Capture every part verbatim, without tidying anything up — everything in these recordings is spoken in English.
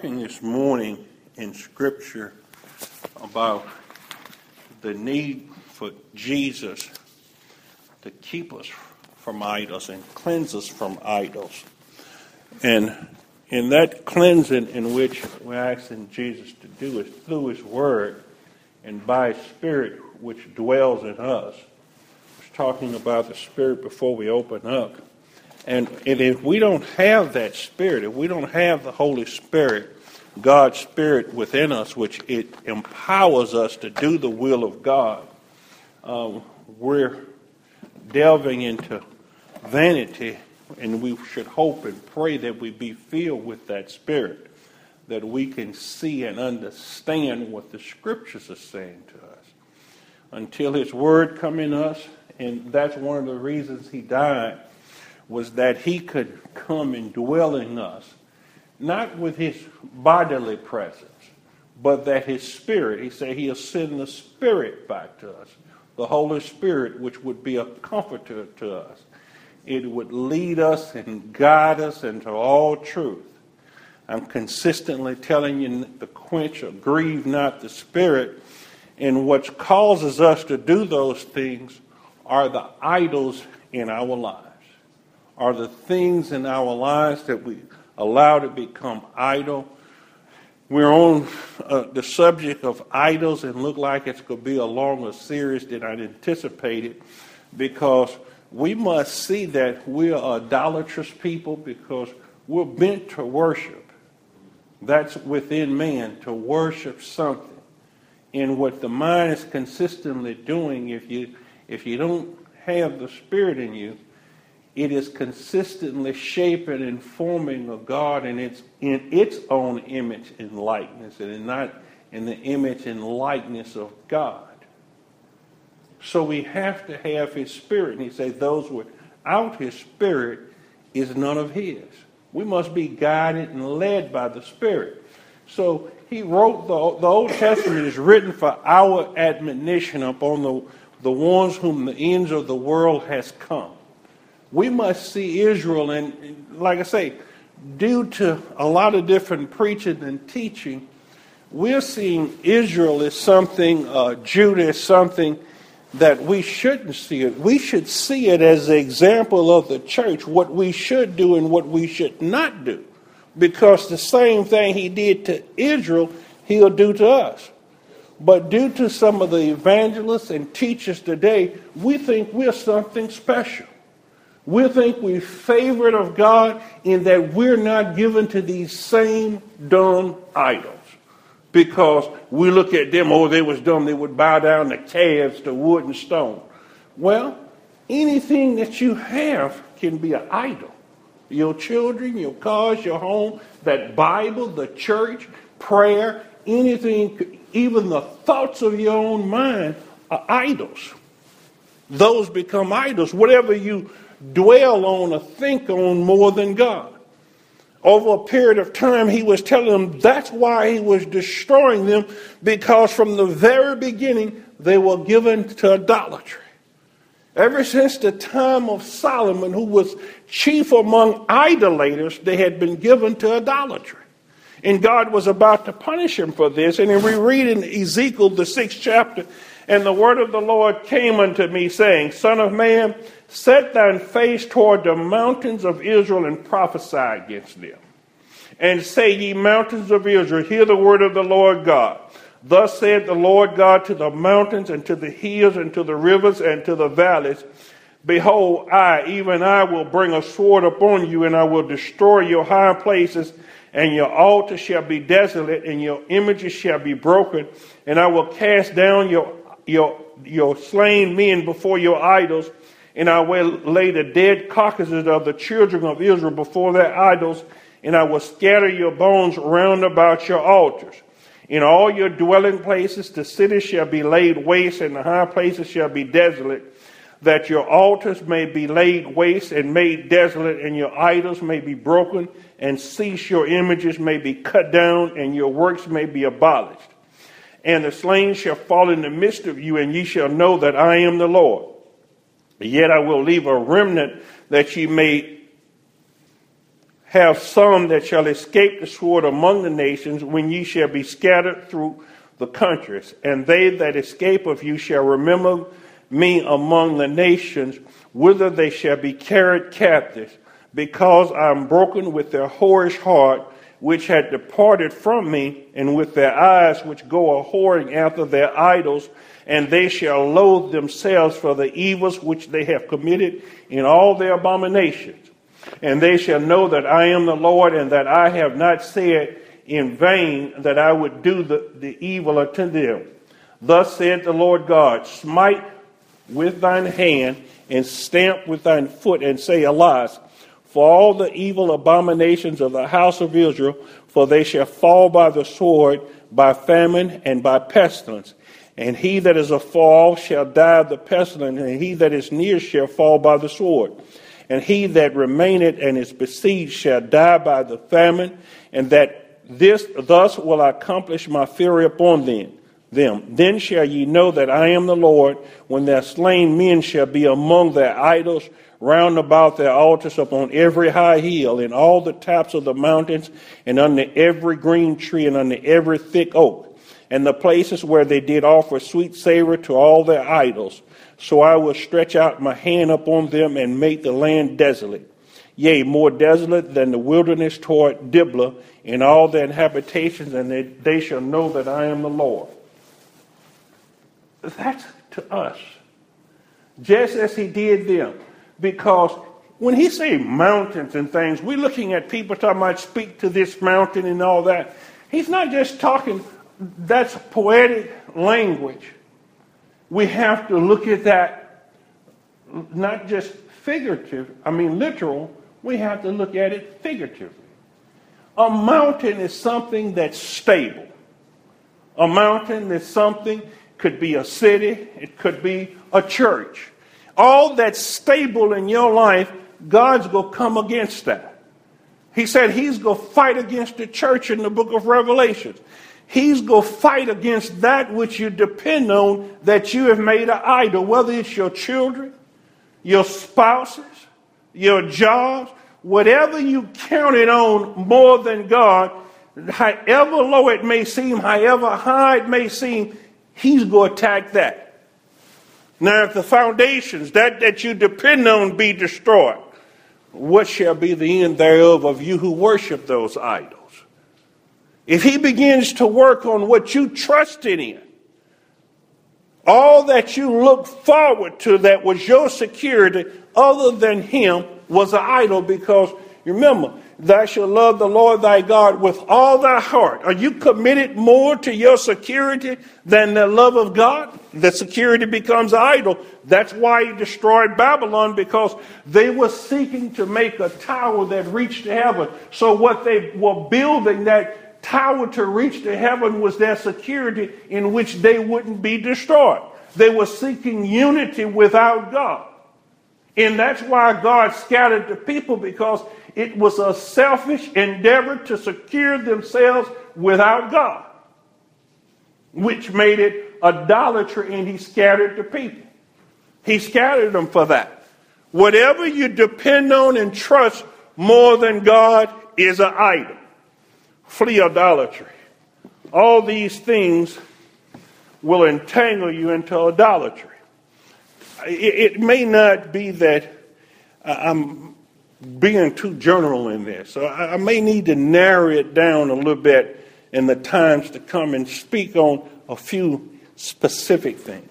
talking this morning in Scripture about the need for Jesus to keep us from idols and cleanse us from idols. And in that cleansing in which we're asking Jesus to do is through His Word and by His Spirit which dwells in us. I was talking about the Spirit before we open up. And if we don't have that Spirit, if we don't have the Holy Spirit, God's Spirit within us, which it empowers us to do the will of God, um, we're delving into vanity, and we should hope and pray that we be filled with that Spirit, that we can see and understand what the Scriptures are saying to us. Until His Word come in us, and that's one of the reasons He died, was that He could come and dwell in us, not with His bodily presence, but that His Spirit, He said He'll send the Spirit back to us, the Holy Spirit, which would be a comforter to us. It would lead us and guide us into all truth. I'm consistently telling you to quench or grieve not the Spirit, and what causes us to do those things are the idols in our lives. Are the things in our lives that we allow to become idle. We're on uh, the subject of idols, and look like it's going to be a longer series than I'd anticipated, because we must see that we're idolatrous people because we're bent to worship. That's within man, to worship something. And what the mind is consistently doing, if you if you don't have the Spirit in you, it is consistently shaping and forming a God in its in its own image and likeness, and not in the image and likeness of God. So we have to have His Spirit. And He says those without His Spirit is none of His. We must be guided and led by the Spirit. So He wrote, the, the Old Testament is written for our admonition upon the, the ones whom the ends of the world has come. We must see Israel, and like I say, due to a lot of different preaching and teaching, we're seeing Israel as something, uh, Judah as something that we shouldn't see it. We should see it as an example of the church, what we should do and what we should not do. Because the same thing He did to Israel, He'll do to us. But due to some of the evangelists and teachers today, we think we're something special. We think we're favored of God in that we're not given to these same dumb idols. Because we look at them, oh, they was dumb, they would bow down to calves, to wood and stone. Well, anything that you have can be an idol. Your children, your cars, your home, that Bible, the church, prayer, anything, even the thoughts of your own mind are idols. Those become idols. Whatever you dwell on or think on more than God. Over a period of time, He was telling them that's why He was destroying them, because from the very beginning, they were given to idolatry. Ever since the time of Solomon, who was chief among idolaters, they had been given to idolatry. And God was about to punish him for this. And we read in Ezekiel, the sixth chapter, and the word of the Lord came unto me, saying, Son of man, set thine face toward the mountains of Israel and prophesy against them. And say, ye mountains of Israel, hear the word of the Lord God. Thus saith the Lord God to the mountains and to the hills and to the rivers and to the valleys, behold, I, even I, will bring a sword upon you, and I will destroy your high places, and your altar shall be desolate, and your images shall be broken, and I will cast down your your your slain men before your idols, and I will lay the dead carcasses of the children of Israel before their idols, and I will scatter your bones round about your altars. In all your dwelling places the cities shall be laid waste, and the high places shall be desolate, that your altars may be laid waste and made desolate, and your idols may be broken, and cease, your images may be cut down, and your works may be abolished. And the slain shall fall in the midst of you, and ye shall know that I am the Lord. Yet I will leave a remnant, that ye may have some that shall escape the sword among the nations, when ye shall be scattered through the countries. And they that escape of you shall remember me among the nations, whither they shall be carried captives, because I am broken with their whorish heart, which had departed from me, and with their eyes which go a whoring after their idols, and they shall loathe themselves for the evils which they have committed in all their abominations. And they shall know that I am the Lord, and that I have not said in vain that I would do the, the evil unto them. Thus saith the Lord God, smite with thine hand, and stamp with thine foot, and say, Alas, for all the evil abominations of the house of Israel, for they shall fall by the sword, by famine, and by pestilence. And he that is afar off shall die of the pestilence, and he that is near shall fall by the sword. And he that remaineth and is besieged shall die by the famine, and that this thus will I accomplish my fury upon them. them. Then shall ye know that I am the Lord, when their slain men shall be among their idols, round about their altars, upon every high hill, and all the tops of the mountains, and under every green tree, and under every thick oak, and the places where they did offer sweet savor to all their idols. So I will stretch out my hand upon them, and make the land desolate, yea, more desolate than the wilderness toward Diblah, in all their habitations, and they, they shall know that I am the Lord. That's to us, just as he did them. Because when he say mountains and things, we're looking at people talking about speak to this mountain and all that. He's not just talking, that's poetic language. We have to look at that, not just figurative, I mean literal, we have to look at it figuratively. A mountain is something that's stable. A mountain is something, could be a city, it could be a church. All that's stable in your life, God's going to come against that. He said he's going to fight against the church in the book of Revelation. He's going to fight against that which you depend on, that you have made an idol, whether it's your children, your spouses, your jobs, whatever you counted on more than God, however low it may seem, however high it may seem, he's going to attack that. Now, if the foundations, that that you depend on, be destroyed, what shall be the end thereof of you who worship those idols? If he begins to work on what you trusted in, all that you looked forward to that was your security other than him was an idol, because remember, thou shalt love the Lord thy God with all thy heart. Are you committed more to your security than the love of God? The security becomes idol. That's why he destroyed Babylon, because they were seeking to make a tower that reached to heaven. So what they were building, that tower to reach to heaven, was their security in which they wouldn't be destroyed. They were seeking unity without God. And that's why God scattered the people, because it was a selfish endeavor to secure themselves without God, which made it idolatry, and he scattered the people. He scattered them for that. Whatever you depend on and trust more than God is an idol. Flee idolatry. All these things will entangle you into idolatry. It, it may not be that I'm being too general in this, so I, I may need to narrow it down a little bit in the times to come and speak on a few specific things.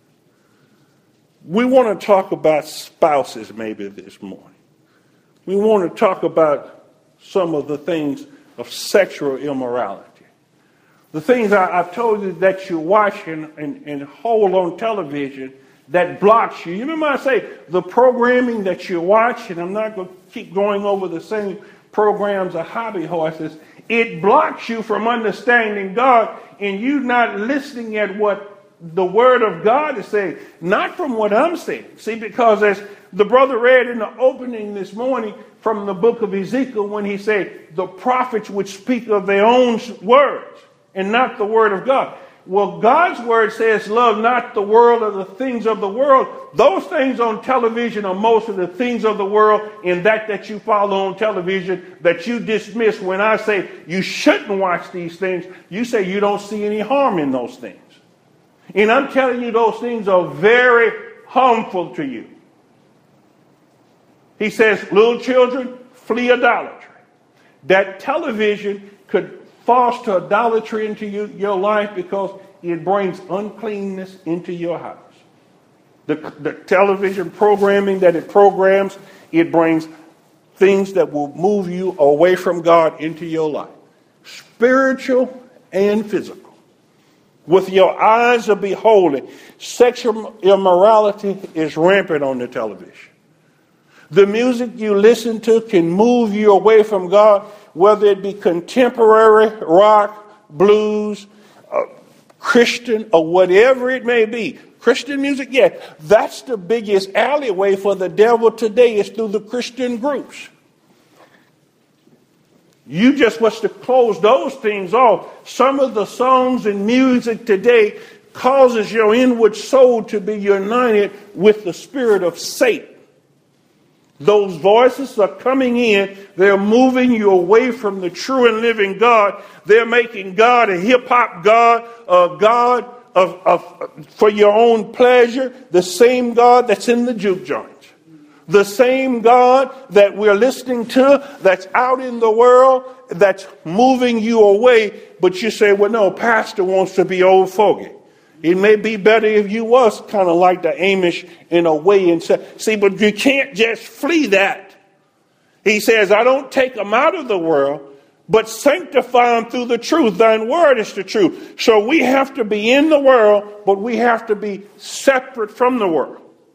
We want to talk about spouses maybe this morning. We want to talk about some of the things of sexual immorality. The things I, I've told you that you watch and, and, and hold on television that blocks you. You remember I say the programming that you watch, and I'm not going to keep going over the same programs of hobby horses, it blocks you from understanding God, and you not listening at what the Word of God is saying, not from what I'm saying. See, because as the brother read in the opening this morning from the book of Ezekiel, when he said the prophets would speak of their own words and not the Word of God. Well, God's word says, love not the world or the things of the world. Those things on television are most of the things of the world, and that that you follow on television that you dismiss. When I say you shouldn't watch these things, you say you don't see any harm in those things. And I'm telling you, those things are very harmful to you. He says, little children, flee idolatry. That television could foster idolatry into you, your life because it brings uncleanness into your house. The, the television programming that it programs, it brings things that will move you away from God into your life. Spiritual and physical. With your eyes of beholding, sexual immorality is rampant on the television. The music you listen to can move you away from God, whether it be contemporary, rock, blues, uh, Christian, or whatever it may be. Christian music, yeah, that's the biggest alleyway for the devil today is through the Christian groups. You just was to close those things off. Some of the songs and music today causes your inward soul to be united with the spirit of Satan. Those voices are coming in. They're moving you away from the true and living God. They're making God a hip-hop God, a God of, of, for your own pleasure, the same God that's in the juke joints. The same God that we're listening to that's out in the world, that's moving you away. But you say, well, no, pastor wants to be old fogey. It may be better if you was kind of like the Amish in a way and say, see, but you can't just flee that. He says, I don't take them out of the world, but sanctify them through the truth. Thine word is the truth. So we have to be in the world, but we have to be separate from the world.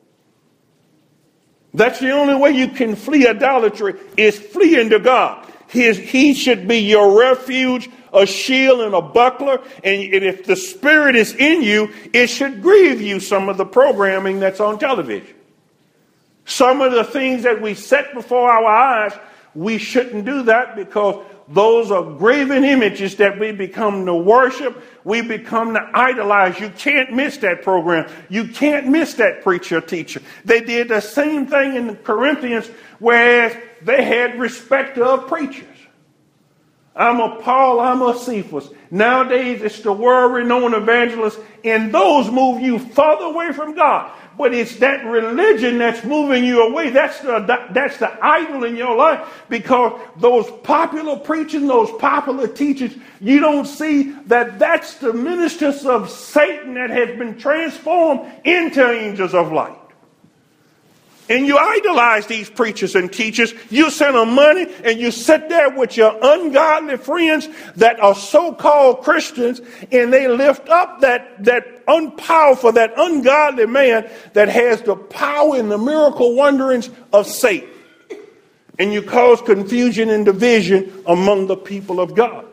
That's the only way you can flee idolatry is flee into God. His, he should be your refuge, a shield and a buckler. And, and if the Spirit is in you, it should grieve you, some of the programming that's on television. Some of the things that we set before our eyes, we shouldn't do that because those are graven images that we become to worship. We become to idolize. You can't miss that program. You can't miss that preacher or teacher. They did the same thing in the Corinthians, whereas they had respect of preachers. I'm a Paul, I'm a Cephas. Nowadays, it's the world-renowned evangelists, and those move you further away from God. But it's that religion that's moving you away. That's the, that's the idol in your life, because those popular preaching, those popular teachers, you don't see that that's the ministers of Satan that has been transformed into angels of light. And you idolize these preachers and teachers. You send them money and you sit there with your ungodly friends that are so-called Christians, and they lift up that, that unpowerful, that ungodly man that has the power and the miracle wonderings of Satan. And you cause confusion and division among the people of God.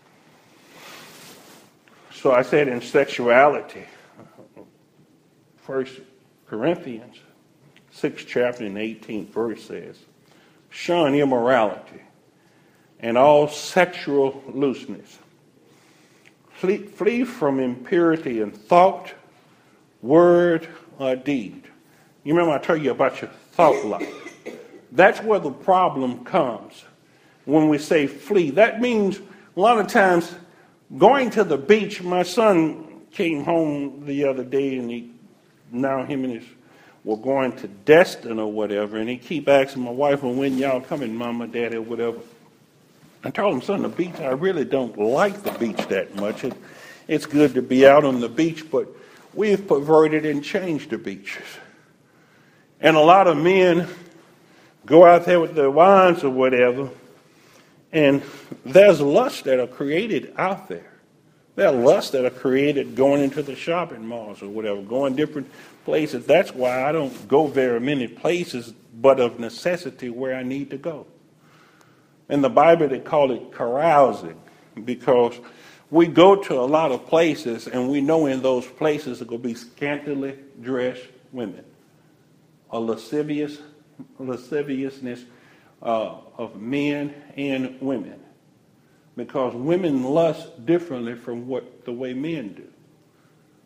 So I said in sexuality, First Corinthians sixth chapter and eighteenth verse says, shun immorality and all sexual looseness. Flee, flee from impurity in thought, word, or deed. You remember I told you about your thought life. That's where the problem comes when we say flee. That means a lot of times going to the beach. My son came home the other day, and he now him and his were going to Destin or whatever, and he keep asking my wife, well, when y'all coming, mama, daddy, or whatever. I told him, son, the beach, I really don't like the beach that much. It, it's good to be out on the beach, but we've perverted and changed the beaches. And a lot of men go out there with their wives or whatever, and there's lusts that are created out there. There are lusts that are created going into the shopping malls or whatever, going different places. That's why I don't go very many places, but of necessity where I need to go. In the Bible, they call it carousing, because we go to a lot of places, and we know in those places are going to be scantily dressed women, a lascivious, lasciviousness uh, of men and women. Because women lust differently from what the way men do.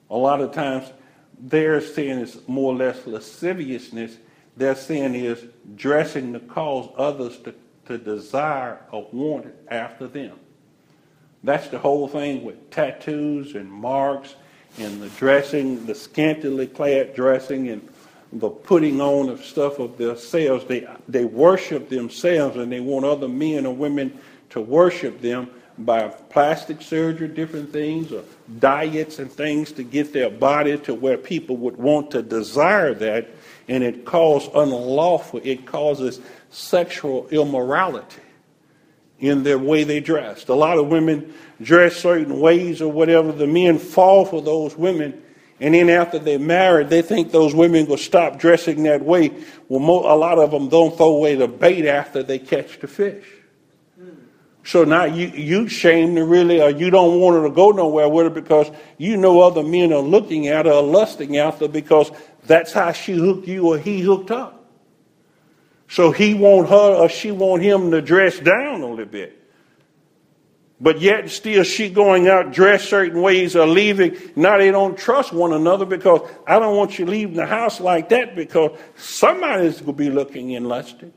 A lot of times their sin is more or less lasciviousness. Their sin is dressing to cause others to, to desire or want it after them. That's the whole thing with tattoos and marks and the dressing, the scantily clad dressing and the putting on of stuff of themselves. They, they worship themselves and they want other men or women to worship them by plastic surgery, different things, or diets and things to get their body to where people would want to desire that, and it causes unlawful, it causes sexual immorality in their way they dressed. A lot of women dress certain ways or whatever. The men fall for those women, and then after they're married, they think those women will stop dressing that way. Well, mo- a lot of them don't throw away the bait after they catch the fish. So now you, you shame to really, or you don't want her to go nowhere with her because you know other men are looking at her or lusting after her because that's how she hooked you or he hooked up. So he want her or she want him to dress down a little bit. But yet still she going out dressed certain ways or leaving. Now they don't trust one another because I don't want you leaving the house like that because somebody's going to be looking and lusting.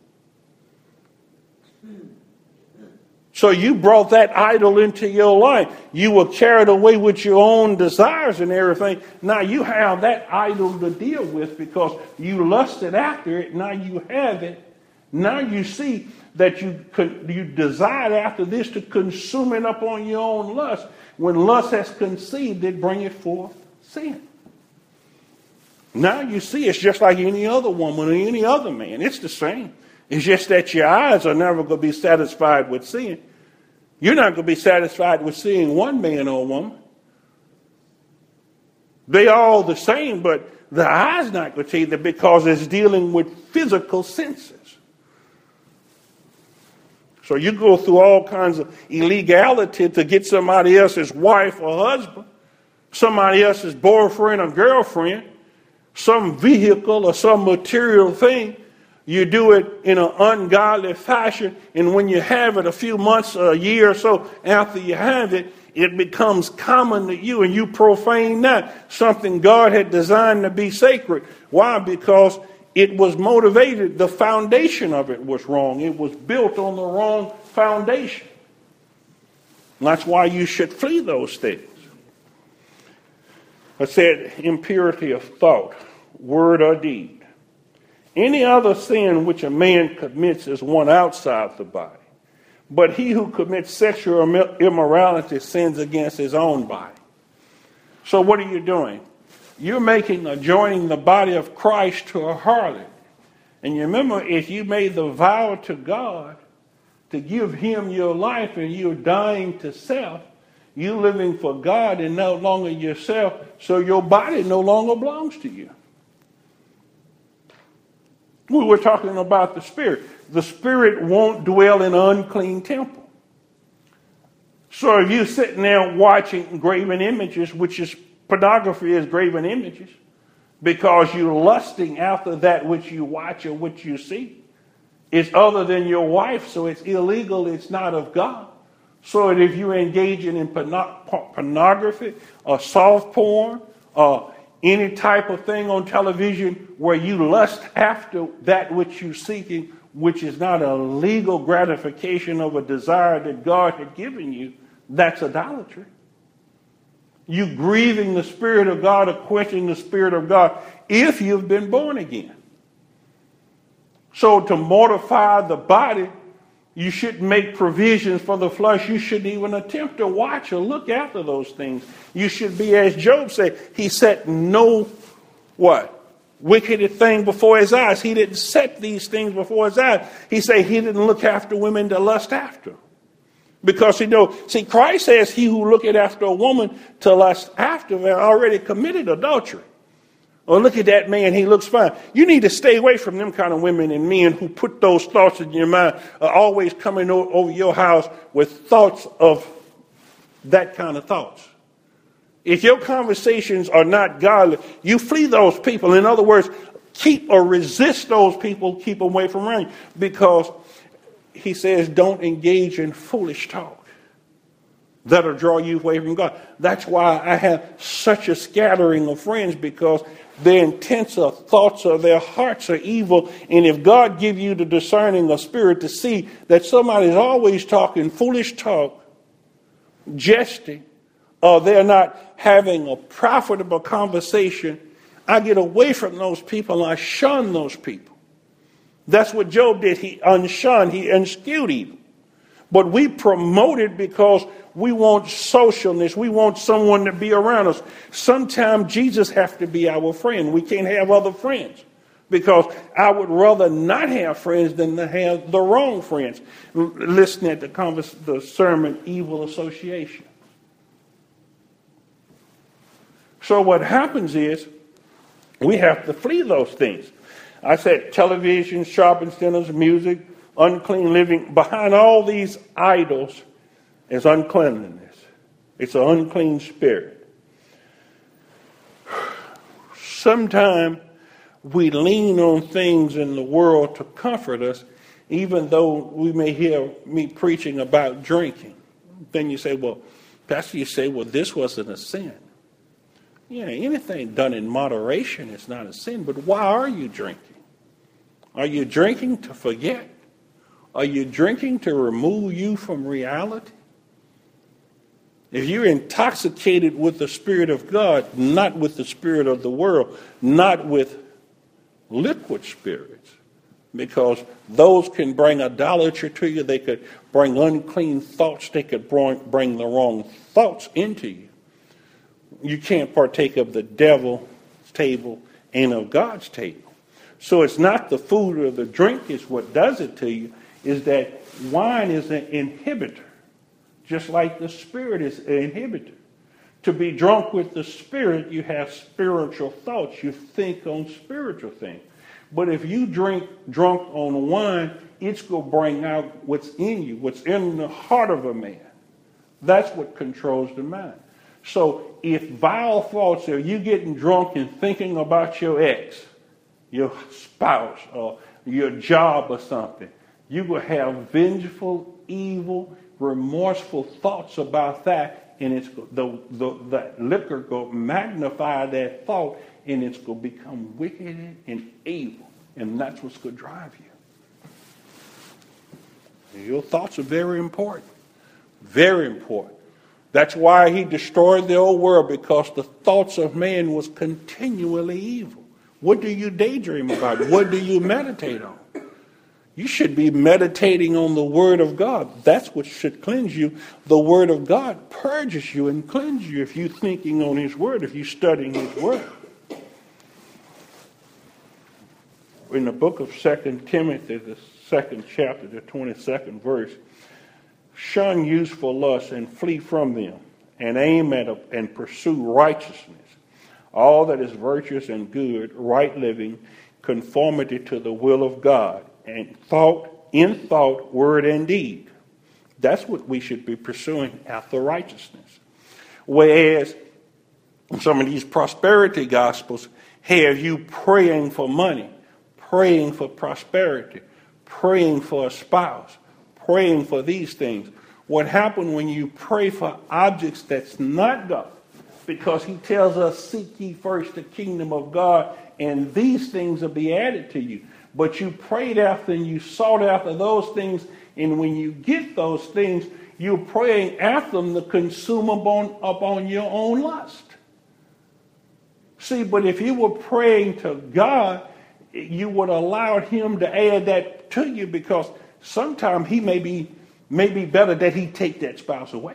So you brought that idol into your life. You were carried away with your own desires and everything. Now you have that idol to deal with because you lusted after it. Now you have it. Now you see that you could, you desired after this to consume it up on your own lust. When lust has conceived, it bringeth forth sin. Now you see it's just like any other woman or any other man. It's the same. It's just that your eyes are never going to be satisfied with sin. You're not going to be satisfied with seeing one man or woman. They all the same, but the eye's not going to see that because it's dealing with physical senses. So you go through all kinds of illegality to get somebody else's wife or husband, somebody else's boyfriend or girlfriend, some vehicle or some material thing. You do it in an ungodly fashion, and when you have it a few months, a year or so after you have it, it becomes common to you, and you profane that, something God had designed to be sacred. Why? Because it was motivated, the foundation of it was wrong. It was built on the wrong foundation. And that's why you should flee those things. I said impurity of thought, word, or deed. Any other sin which a man commits is one outside the body. But he who commits sexual immorality sins against his own body. So what are you doing? You're making a joining the body of Christ to a harlot. And you remember, if you made the vow to God to give him your life and you're dying to self, you're living for God and no longer yourself, so your body no longer belongs to you. We were talking about the spirit. The spirit won't dwell in an unclean temple. So if you're sitting there watching graven images, which is pornography is graven images, because you're lusting after that which you watch or which you see, it's other than your wife, so it's illegal, it's not of God. So if you're engaging in pornography or soft porn or any type of thing on television where you lust after that which you're seeking, which is not a legal gratification of a desire that God had given you, that's idolatry. You grieving the Spirit of God or quenching the Spirit of God if you've been born again. So to mortify the body, you shouldn't make provisions for the flesh. You shouldn't even attempt to watch or look after those things. You should be, as Job said, he set no, what? Wicked thing before his eyes. He didn't set these things before his eyes. He said he didn't look after women to lust after. Because, you know, see, Christ says he who looketh after a woman to lust after her already committed adultery. Or look at that man, he looks fine. You need to stay away from them kind of women and men who put those thoughts in your mind, are always coming over your house with thoughts of that kind of thoughts. If your conversations are not godly, you flee those people. In other words, keep or resist those people, keep them away from around you. Because he says don't engage in foolish talk. that'll draw you away from God. That's why I have such a scattering of friends, because their intents of thoughts of their hearts are evil. And if God give you the discerning of spirit to see that somebody's always talking foolish talk, jesting, or they're not having a profitable conversation, I get away from those people and I shun those people. That's what Job did. He unshunned, he unskewed evil. But we promote it because we want socialness. We want someone to be around us. Sometimes Jesus has to be our friend. We can't have other friends, because I would rather not have friends than to have the wrong friends. Listen at the, convers- the sermon, Evil Association. So what happens is we have to flee those things. I said television, shopping centers, music, unclean living. Behind all these idols is uncleanliness. It's an unclean spirit. Sometimes we lean on things in the world to comfort us, even though we may hear me preaching about drinking. Then you say, well, Pastor, you say, well, this wasn't a sin. Yeah, anything done in moderation is not a sin, but why are you drinking? Are you drinking to forget? Are you drinking to remove you from reality? If you're intoxicated with the Spirit of God, not with the spirit of the world, not with liquid spirits, because those can bring idolatry to you. They could bring unclean thoughts. They could bring the wrong thoughts into you. You can't partake of the devil's table and of God's table. So it's not the food or the drink is what does it to you. Is that wine is an inhibitor, just like the spirit is an inhibitor. To be drunk with the spirit, you have spiritual thoughts. You think on spiritual things. But if you drink drunk on wine, it's going to bring out what's in you, what's in the heart of a man. That's what controls the mind. So if vile thoughts are you getting drunk and thinking about your ex, your spouse, or your job or something, you will have vengeful, evil, remorseful thoughts about that, and it's the, the that liquor will magnify that thought, and it's going to become wicked and evil, and that's what's going to drive you. Your thoughts are very important, very important. That's why he destroyed the old world, because the thoughts of man was continually evil. What do you daydream about? What do you meditate on? You should be meditating on the Word of God. That's what should cleanse you. The Word of God purges you and cleanses you if you're thinking on His Word, if you're studying His Word. In the book of Second Timothy, the second chapter, the twenty-second verse, shun useful lusts and flee from them, and aim at a, and pursue righteousness, all that is virtuous and good, right living, conformity to the will of God, and thought, in thought, word, and deed. That's what we should be pursuing after righteousness. Whereas some of these prosperity gospels have you praying for money, praying for prosperity, praying for a spouse, praying for these things. What happened when you pray for objects that's not God? Because he tells us, seek ye first the kingdom of God, and these things will be added to you. But you prayed after and you sought after those things, and when you get those things, you're praying after them to consume upon, upon your own lust. See, but if you were praying to God, you would allow him to add that to you, because sometimes he may be, may be better that he take that spouse away.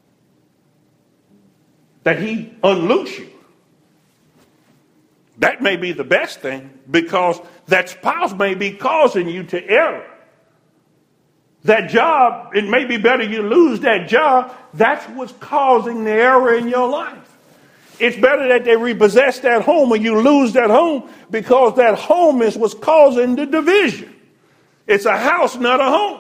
That he unloose you. That may be the best thing, because that spouse may be causing you to err. That job, it may be better you lose that job. That's what's causing the error in your life. It's better that they repossess that home or you lose that home, because that home is what's causing the division. It's a house, not a home.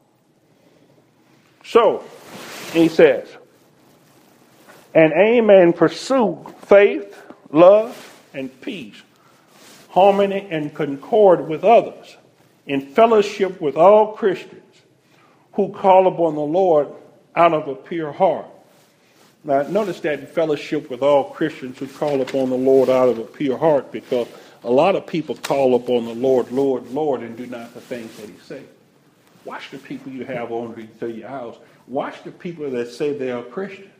So, he says, and aim and pursue faith, love, and peace, harmony and concord with others, in fellowship with all Christians who call upon the Lord out of a pure heart. Now, notice that in fellowship with all Christians who call upon the Lord out of a pure heart, because a lot of people call upon the Lord, Lord, Lord, and do not the things that he says. Watch the people you have over to your house. Watch the people that say they are Christians.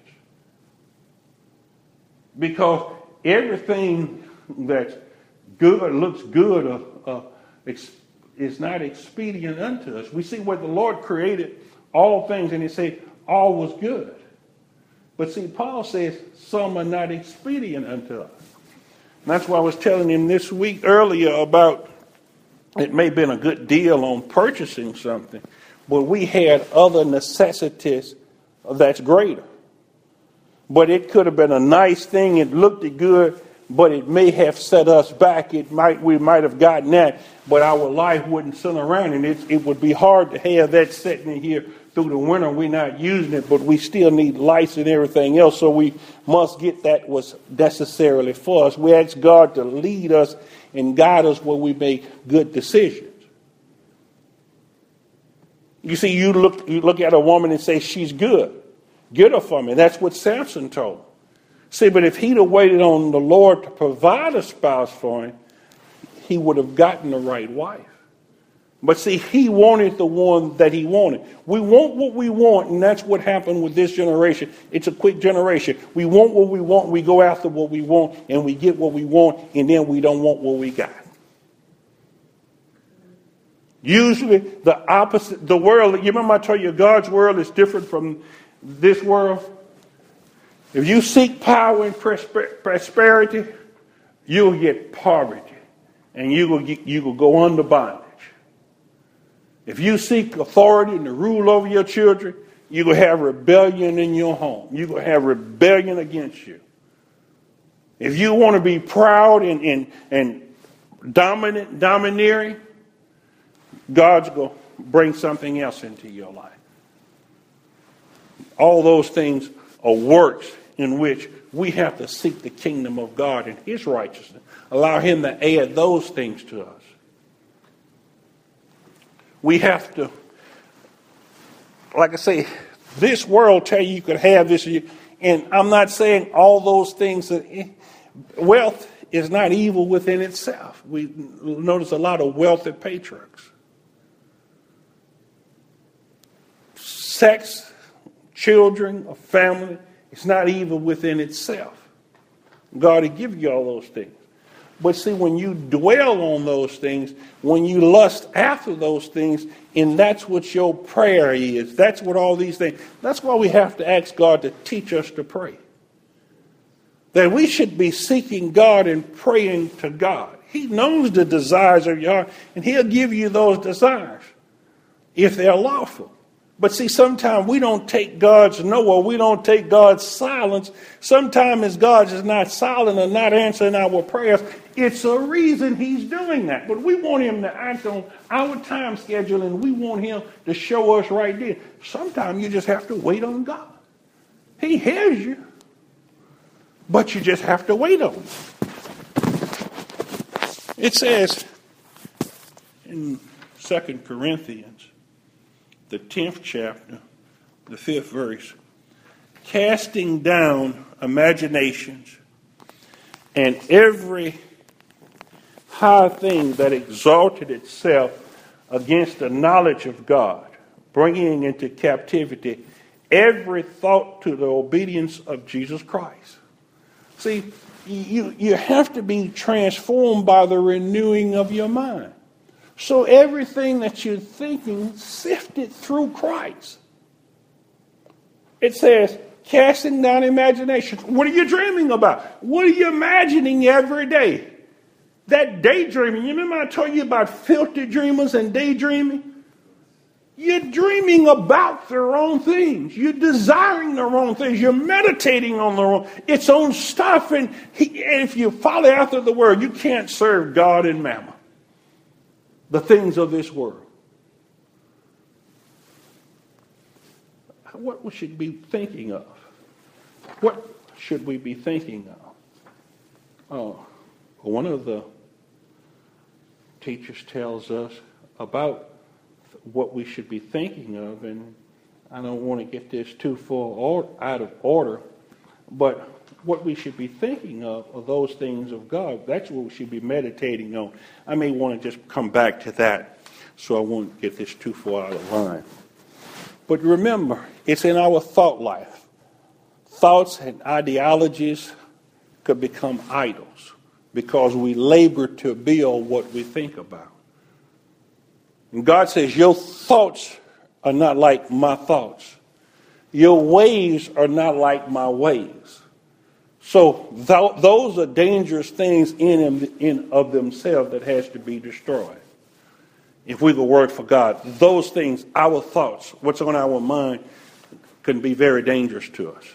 Because everything that's good, looks good, uh, uh, is not expedient unto us. We see where the Lord created all things, and he said all was good. But see, Paul says some are not expedient unto us. And that's why I was telling him this week earlier about it may have been a good deal on purchasing something, but we had other necessities that's greater. But it could have been a nice thing. It looked good, but it may have set us back. It might we might have gotten that, but our life wouldn't sit around, and it, it would be hard to have that sitting in here through the winter. We're not using it, but we still need lights and everything else, so we must get that was necessarily for us. We ask God to lead us and guide us where we make good decisions. You see, you look you look at a woman and say, she's good. Get her for me. That's what Samson told him. See, but if he'd have waited on the Lord to provide a spouse for him, he would have gotten the right wife. But see, he wanted the one that he wanted. We want what we want, and that's what happened with this generation. It's a quick generation. We want what we want, we go after what we want, and we get what we want, and then we don't want what we got. Usually the opposite, the world, you remember I told you God's world is different from this world? If you seek power and prosper- prosperity, you'll get poverty, and you will get, you will go under bondage. If you seek authority and to rule over your children, you will have rebellion in your home. You will have rebellion against you. If you want to be proud and, and, and dominant, domineering, God's going to bring something else into your life. All those things are works in which we have to seek the kingdom of God and his righteousness. Allow him to add those things to us. We have to, like I say, this world tell you you could have this. And I'm not saying all those things. That, wealth is not evil within itself. We notice a lot of wealthy patriarchs. Sex, children, a family, it's not evil within itself. God will give you all those things. But see, when you dwell on those things, when you lust after those things, and that's what your prayer is, that's what all these things, that's why we have to ask God to teach us to pray. That we should be seeking God and praying to God. He knows the desires of your heart, and he'll give you those desires if they're lawful. But see, sometimes we don't take God's no, or we don't take God's silence. Sometimes God is not silent or not answering our prayers. It's a reason he's doing that. But we want him to act on our time schedule, and we want him to show us right there. Sometimes you just have to wait on God. He hears you, but you just have to wait on him. It says in Second Corinthians, the tenth chapter, the fifth verse, casting down imaginations and every high thing that exalted itself against the knowledge of God, bringing into captivity every thought to the obedience of Jesus Christ. See, you, you have to be transformed by the renewing of your mind. So everything that you're thinking, sift it through Christ. It says, casting down imaginations. What are you dreaming about? What are you imagining every day? That daydreaming. You remember I told you about filthy dreamers and daydreaming? You're dreaming about the wrong things. You're desiring the wrong things. You're meditating on the wrong, its own stuff. And, he, and if you follow after the word, you can't serve God and mammon. The things of this world. What we should be thinking of? What should we be thinking of? Oh, one of the teachers tells us about what we should be thinking of, and I don't want to get this too far or out of order, but what we should be thinking of are those things of God. That's what we should be meditating on. I may want to just come back to that so I won't get this too far out of line. But remember, it's in our thought life. Thoughts and ideologies could become idols because we labor to build what we think about. And God says, your thoughts are not like my thoughts. Your ways are not like my ways. So th- those are dangerous things in and in of themselves that has to be destroyed. If we will work for God, those things, our thoughts, what's on our mind, can be very dangerous to us.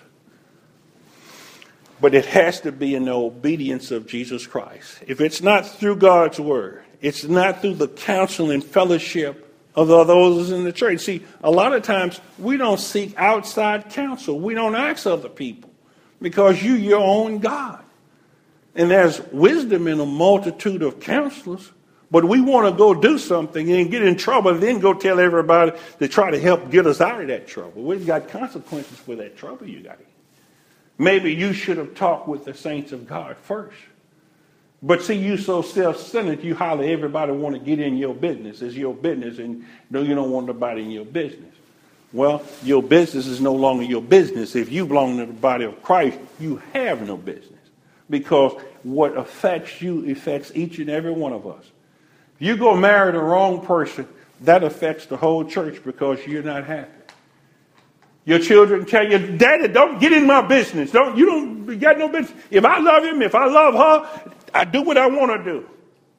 But it has to be in the obedience of Jesus Christ. If it's not through God's word, it's not through the counsel and fellowship of those in the church. See, a lot of times we don't seek outside counsel. We don't ask other people because you're your own God. And there's wisdom in a multitude of counselors. But we want to go do something and get in trouble and then go tell everybody to try to help get us out of that trouble. We've got consequences for that trouble you got in. Maybe you should have talked with the saints of God first. But see, you so self-centered, you holler everybody want to get in your business. It's your business, and no, you don't want nobody in your business. Well, your business is no longer your business. If you belong to the body of Christ, you have no business. Because what affects you affects each and every one of us. If you go marry the wrong person, that affects the whole church because you're not happy. Your children tell you, Daddy, don't get in my business. Don't you don't you got no business. If I love him, if I love her, I do what I want to do.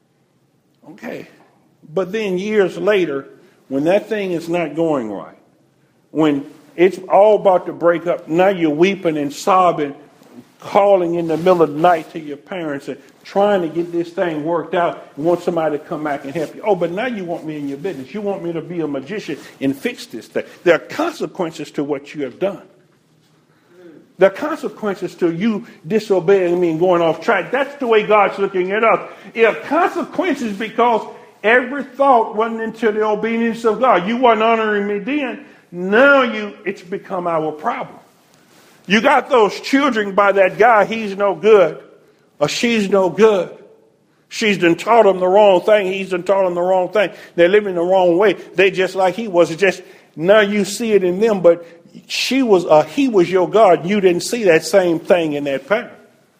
Okay. But then years later, when that thing is not going right, when it's all about to break up, now you're weeping and sobbing, calling in the middle of the night to your parents and trying to get this thing worked out. You want somebody to come back and help you. Oh, but now you want me in your business. You want me to be a magician and fix this thing. There are consequences to what you have done. There are consequences to you disobeying me and going off track. That's the way God's looking at us. There are consequences because every thought wasn't into the obedience of God. You weren't honoring me then. Now you, it's become our problem. You got those children by that guy, he's no good, or she's no good. She's done taught them the wrong thing. He's done taught them the wrong thing. They're living the wrong way. They just like he was. It's just now you see it in them, but she was, uh, he was your God. You didn't see that same thing in that parent.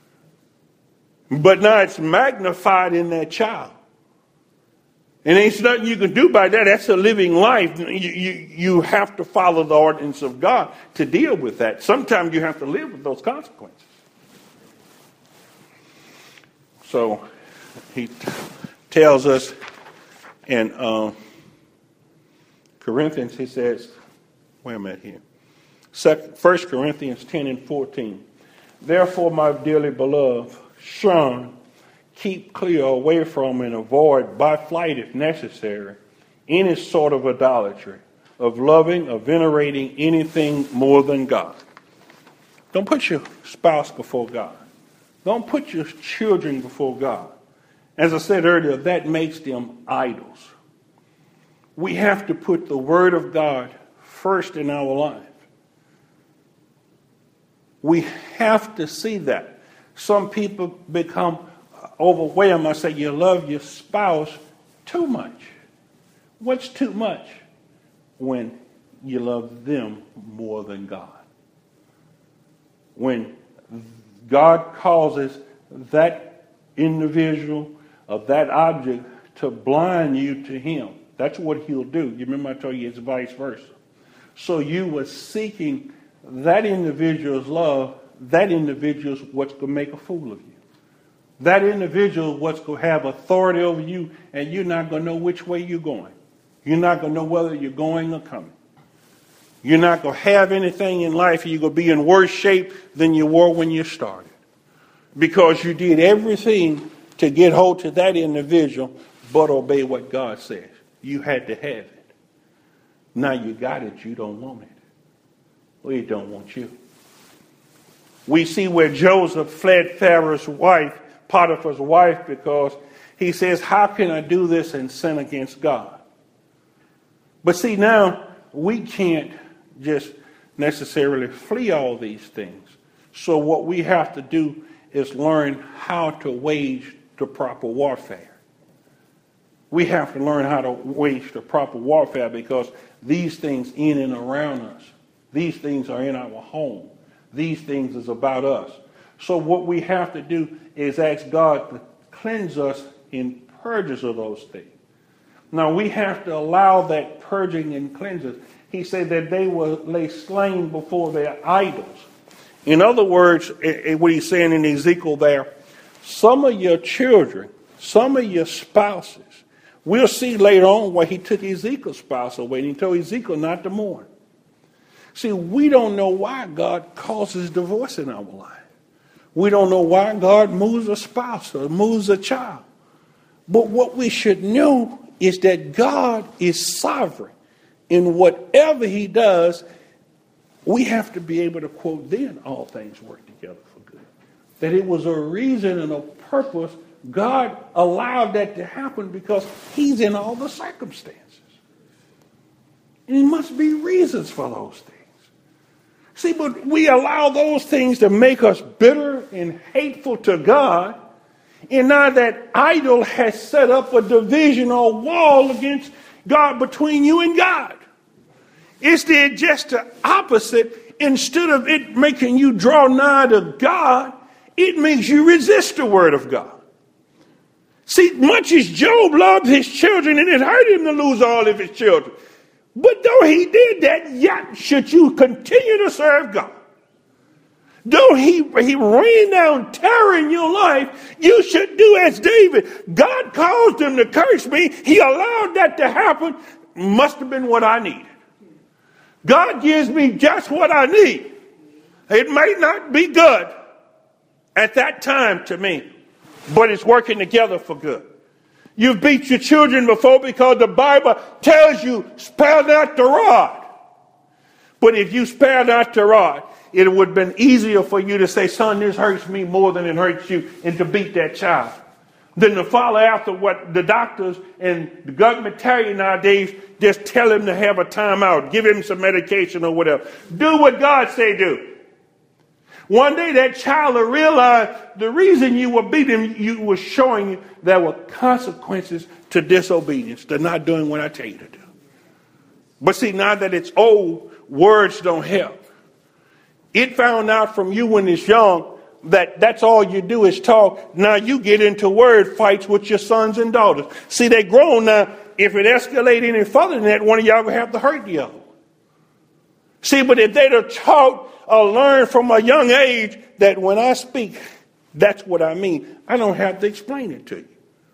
But now it's magnified in that child. And there's nothing you can do by that. That's a living life. You, you, you have to follow the ordinance of God to deal with that. Sometimes you have to live with those consequences. So he t- tells us in um, Corinthians, he says, where am I here? First Corinthians ten and fourteen. Therefore, my dearly beloved, shun, keep clear away from and avoid by flight if necessary any sort of idolatry, of loving, of venerating anything more than God. Don't put your spouse before God. Don't put your children before God. As I said earlier, that makes them idols. We have to put the Word of God first in our life. We have to see that. Some people become overwhelmed. I say you love your spouse too much. What's too much? When you love them more than God. When God causes that individual of that object to blind you to him. That's what he'll do. You remember I told you it's vice versa. So you were seeking that individual's love. That individual's what's going to make a fool of you. That individual what's going to have authority over you, and you're not going to know which way you're going. You're not going to know whether you're going or coming. You're not going to have anything in life, and you're going to be in worse shape than you were when you started. Because you did everything to get hold to that individual, but obey what God says. You had to have it. Now you got it, you don't want it. Well, he don't want you. We see where Joseph fled Pharaoh's wife, Potiphar's wife, because he says, how can I do this and sin against God? But see, now we can't just necessarily flee all these things. So what we have to do is learn how to wage the proper warfare. We have to learn how to wage the proper warfare because these things in and around us, these things are in our home. These things is about us. So what we have to do is ask God to cleanse us and purge us of those things. Now we have to allow that purging and cleansing. He said that they will lay slain before their idols. In other words, what he's saying in Ezekiel there, some of your children, some of your spouses, we'll see later on where he took Ezekiel's spouse away and he told Ezekiel not to mourn. See, we don't know why God causes divorce in our life. We don't know why God moves a spouse or moves a child. But what we should know is that God is sovereign. In whatever he does, we have to be able to quote, then all things work together for good. That it was a reason and a purpose. God allowed that to happen because he's in all the circumstances. And there must be reasons for those things. See, but we allow those things to make us bitter and hateful to God. And now that idol has set up a division or wall against God between you and God. It's the just the opposite. Instead of it making you draw nigh to God, it makes you resist the word of God. See, much as Job loved his children, and it hurt him to lose all of his children. But though he did that, yet should you continue to serve God. Though he, he rained down terror in your life, you should do as David. God caused him to curse me. He allowed that to happen. Must have been what I needed. God gives me just what I need. It may not be good at that time to me, but it's working together for good. You've beat your children before because the Bible tells you, spare not the rod. But if you spare not the rod, it would have been easier for you to say, son, this hurts me more than it hurts you, and to beat that child. Than to follow after what the doctors and the government tell you nowadays, just tell him to have a timeout, give him some medication or whatever. Do what God say do. One day that child will realize the reason you were beating him, you were showing you there were consequences to disobedience, to not doing what I tell you to do. But see, now that it's old, words don't help. It found out from you when it's young that that's all you do is talk. Now you get into word fights with your sons and daughters. See, they grown now. If it escalates any further than that, one of y'all will have to hurt the other. See, but if they'd have taught or learned from a young age that when I speak, that's what I mean. I don't have to explain it to you.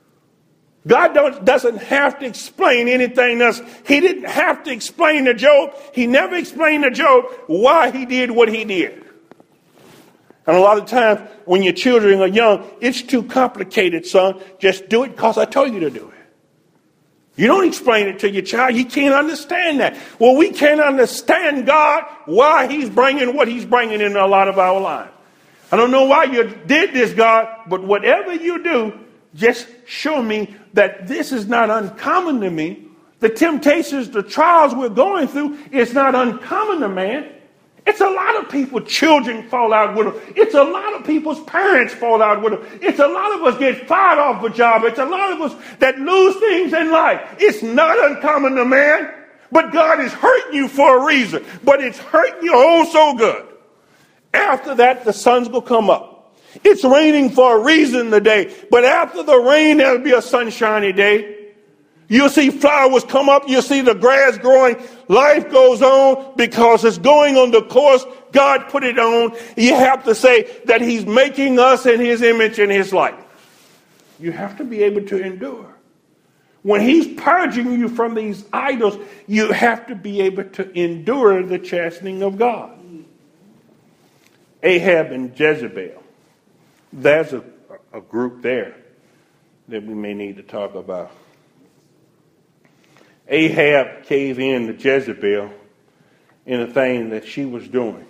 God don't, doesn't have to explain anything else. He didn't have to explain to Job. He never explained to Job why he did what he did. And a lot of times when your children are young, it's too complicated, son. Just do it because I told you to do it. You don't explain it to your child. He can't understand that. Well, we can't understand God, why he's bringing what he's bringing in a lot of our lives. I don't know why you did this, God, but whatever you do, just show me that this is not uncommon to me. The temptations, the trials we're going through, it's not uncommon to man. It's a lot of people, children fall out with them. It's a lot of people's parents fall out with them. It's a lot of us get fired off a job. It's a lot of us that lose things in life. It's not uncommon to man, but God is hurting you for a reason. But it's hurting you oh so good. After that, the sun's going to come up. It's raining for a reason today, but after the rain, there'll be a sunshiny day. You'll see flowers come up. You'll see the grass growing. Life goes on because it's going on the course God put it on. You have to say that he's making us in his image and his likeness. You have to be able to endure. When he's purging you from these idols, you have to be able to endure the chastening of God. Ahab and Jezebel. There's a, a group there that we may need to talk about. Ahab gave in to Jezebel in a thing that she was doing.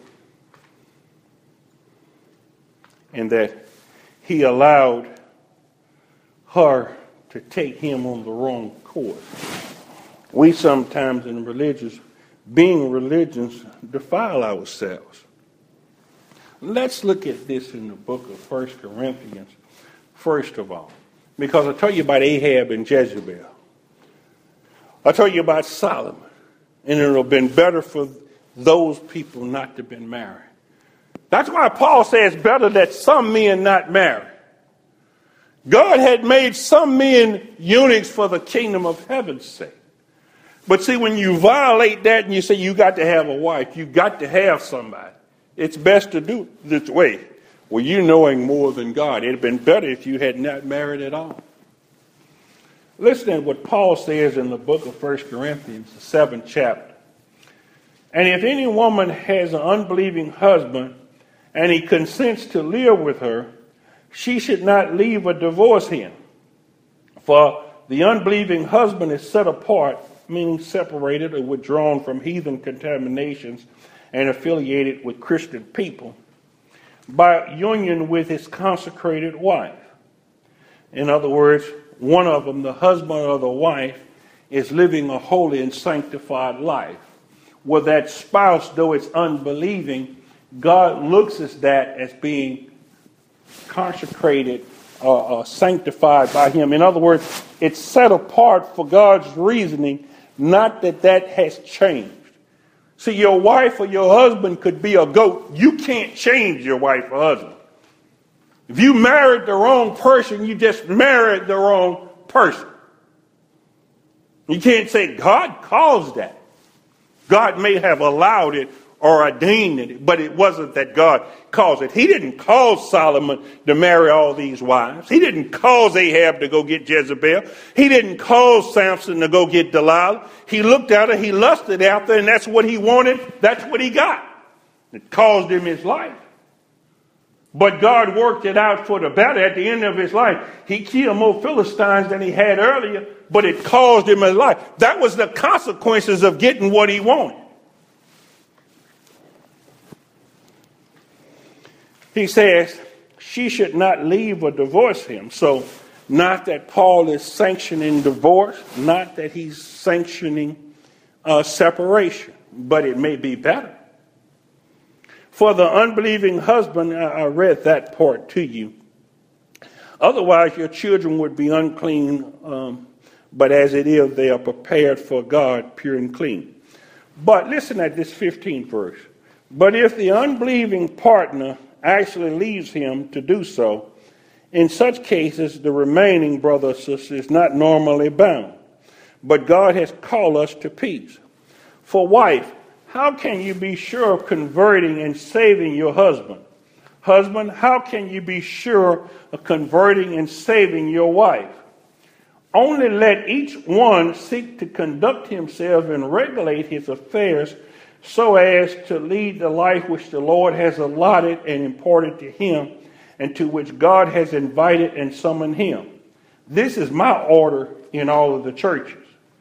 And that he allowed her to take him on the wrong course. We sometimes in religious being religions, defile ourselves. Let's look at this in the book of First Corinthians, first of all. Because I told you about Ahab and Jezebel. I told you about Solomon. And it would have been better for those people not to have been married. That's why Paul says better that some men not marry. God had made some men eunuchs for the kingdom of heaven's sake. But see, when you violate that and you say you got to have a wife, you got to have somebody, it's best to do it this way. Well, you knowing more than God. It would have been better if you had not married at all. Listen to what Paul says in the book of First Corinthians, the seventh chapter. And if any woman has an unbelieving husband and he consents to live with her, she should not leave or divorce him. For the unbelieving husband is set apart, meaning separated or withdrawn from heathen contaminations and affiliated with Christian people by union with his consecrated wife. In other words, one of them, the husband or the wife, is living a holy and sanctified life. Where that spouse, though it's unbelieving, God looks at that as being consecrated or uh, uh, sanctified by him. In other words, it's set apart for God's reasoning, not that that has changed. See, your wife or your husband could be a goat. You can't change your wife or husband. If you married the wrong person, you just married the wrong person. You can't say God caused that. God may have allowed it or ordained it, but it wasn't that God caused it. He didn't cause Solomon to marry all these wives. He didn't cause Ahab to go get Jezebel. He didn't cause Samson to go get Delilah. He looked at her, he lusted after her, and that's what he wanted. That's what he got. It caused him his life. But God worked it out for the better at the end of his life. He killed more Philistines than he had earlier, but it caused him his life. That was the consequences of getting what he wanted. He says she should not leave or divorce him. So not that Paul is sanctioning divorce, not that he's sanctioning uh, separation, but it may be better. For the unbelieving husband, I read that part to you. Otherwise, your children would be unclean, um, but as it is, they are prepared for God, pure and clean. But listen at this fifteenth verse. But if the unbelieving partner actually leaves him to do so, in such cases, the remaining brother or sister is not normally bound. But God has called us to peace. For wife, how can you be sure of converting and saving your husband? Husband, how can you be sure of converting and saving your wife? Only let each one seek to conduct himself and regulate his affairs so as to lead the life which the Lord has allotted and imparted to him, and to which God has invited and summoned him. This is my order in all of the churches.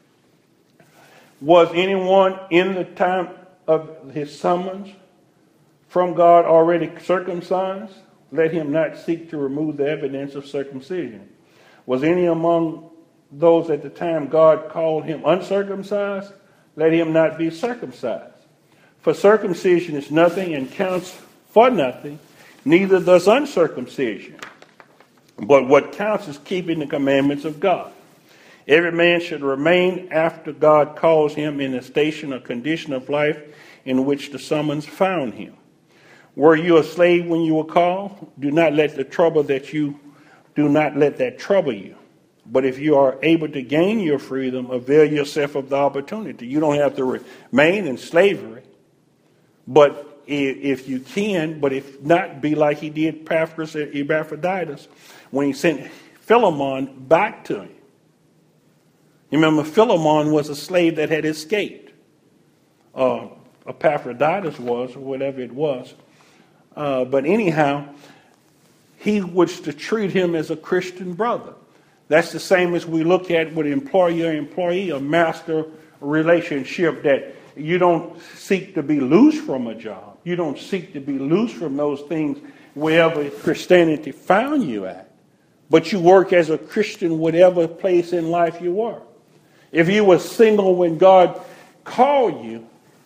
Was anyone in the time of his summons from God already circumcised? Let him not seek to remove the evidence of circumcision. Was any among those at the time God called him uncircumcised? Let him not be circumcised. For circumcision is nothing and counts for nothing, neither does uncircumcision. But what counts is keeping the commandments of God. Every man should remain after God calls him in a station or condition of life in which the summons found him. Were you a slave when you were called? Do not let the trouble that you, do not let that trouble you. But if you are able to gain your freedom, avail yourself of the opportunity. You don't have to remain in slavery. But if you can, but if not, be like he did Epaphras and Epaphroditus when he sent Philemon back to him. You remember, Philemon was a slave that had escaped. Uh, Epaphroditus was, or whatever it was. Uh, but anyhow, he was to treat him as a Christian brother. That's the same as we look at with employer-employee, a master relationship, that you don't seek to be loose from a job. You don't seek to be loose from those things wherever Christianity found you at. But you work as a Christian whatever place in life you are. If you were single when God called you,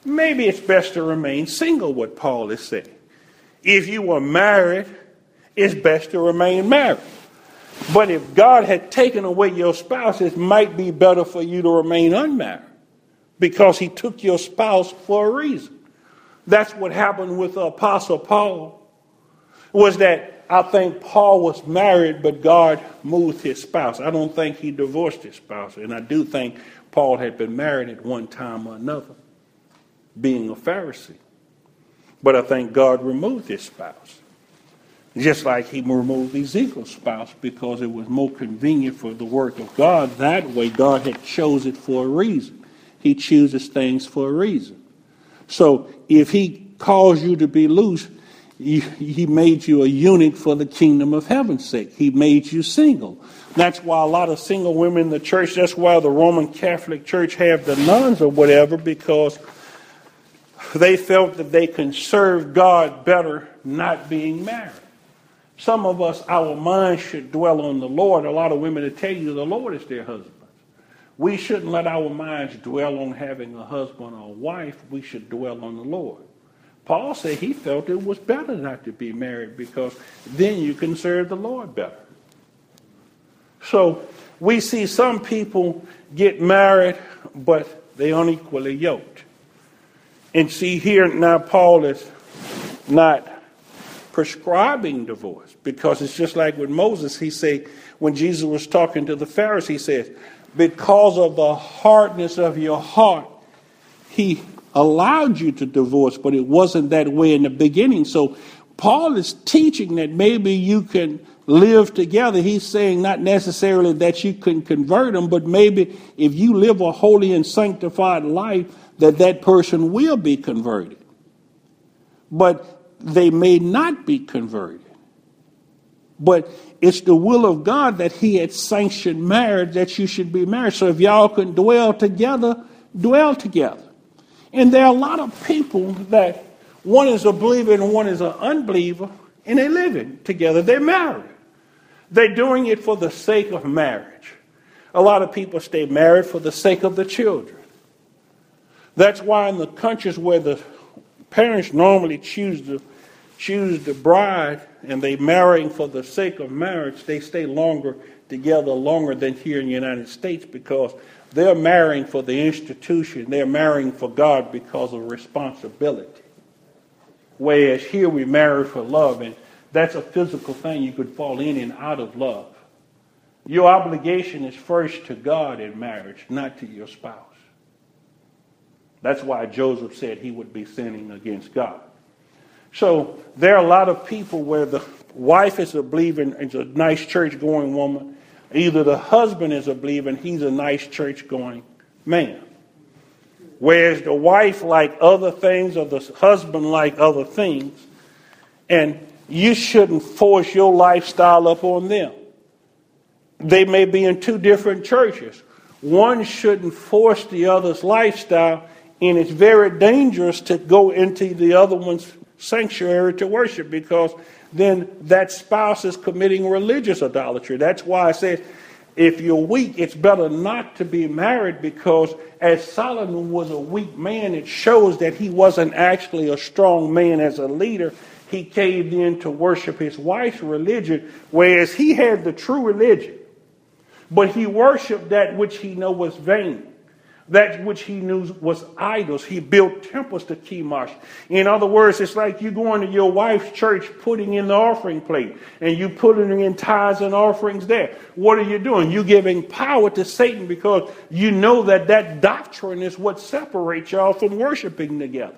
maybe it's best to remain single, what Paul is saying. If you were married, it's best to remain married. But if God had taken away your spouse, it might be better for you to remain unmarried because he took your spouse for a reason. That's what happened with the Apostle Paul, was that I think Paul was married, but God moved his spouse. I don't think he divorced his spouse. And I do think Paul had been married at one time or another, being a Pharisee. But I think God removed his spouse. Just like he removed Ezekiel's spouse because it was more convenient for the work of God. That way, God had chose it for a reason. He chooses things for a reason. So if he calls you to be loose, he, he made you a eunuch for the kingdom of heaven's sake. He made you single. That's why a lot of single women in the church, that's why the Roman Catholic Church have the nuns or whatever, because they felt that they can serve God better not being married. Some of us, our minds should dwell on the Lord. A lot of women will tell you the Lord is their husband. We shouldn't let our minds dwell on having a husband or a wife. We should dwell on the Lord. Paul said he felt it was better not to be married because then you can serve the Lord better. So we see some people get married, but they unequally yoked. And see here now Paul is not prescribing divorce because it's just like with Moses. He said, when Jesus was talking to the Pharisees, he says, because of the hardness of your heart, he allowed you to divorce, but it wasn't that way in the beginning. So Paul is teaching that maybe you can live together. He's saying not necessarily that you can convert them, but maybe if you live a holy and sanctified life, that that person will be converted. But they may not be converted. But it's the will of God that he had sanctioned marriage, that you should be married. So if y'all can dwell together, dwell together. And there are a lot of people that one is a believer and one is an unbeliever, and they're living together. They're married. They're doing it for the sake of marriage. A lot of people stay married for the sake of the children. That's why in the countries where the parents normally choose the choose the bride and they marrying for the sake of marriage, they stay longer together longer than here in the United States because they're marrying for the institution. They're marrying for God because of responsibility. Whereas here we marry for love, and that's a physical thing. You could fall in and out of love. Your obligation is first to God in marriage, not to your spouse. That's why Joseph said he would be sinning against God. So there are a lot of people where the wife is a believer and is a nice church-going woman. Either the husband is a believer and he's a nice church-going man. Whereas the wife like other things or the husband like other things. And you shouldn't force your lifestyle up on them. They may be in two different churches. One shouldn't force the other's lifestyle, and it's very dangerous to go into the other one's sanctuary to worship because then that spouse is committing religious idolatry. That's why I said if you're weak, it's better not to be married because as Solomon was a weak man, it shows that he wasn't actually a strong man as a leader. He caved in to worship his wife's religion, whereas he had the true religion. But he worshiped that which he knew was vain. That which he knew was idols. He built temples to Chemosh. In other words, it's like you going to your wife's church, putting in the offering plate, and you putting in tithes and offerings there. What are you doing? You're giving power to Satan because you know that that doctrine is what separates y'all from worshiping together.